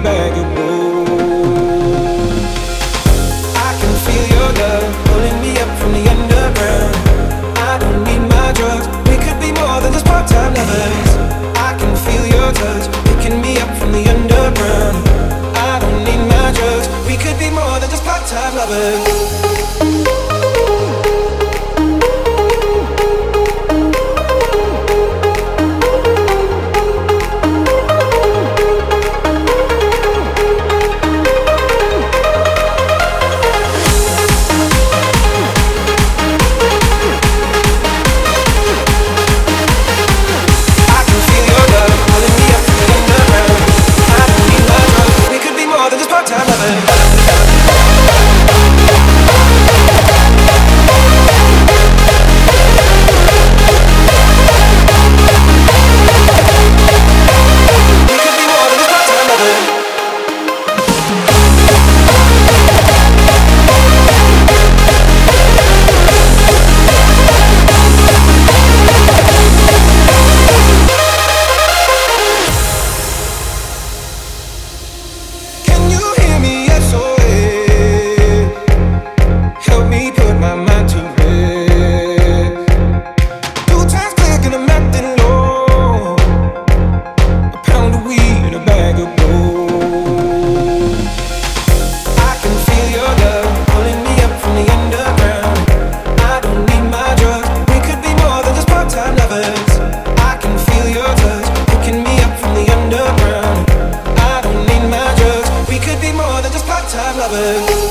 bag of gold. I can feel your love pulling me up from the underground. I don't need my drugs, we could be more than just part-time lovers. I can feel your touch picking me up from the underground. I don't need my drugs, we could be more than just part-time lovers. Time lovers.